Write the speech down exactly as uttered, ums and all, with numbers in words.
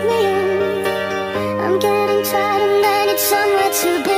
me in. I'm getting tired and I need somewhere to be.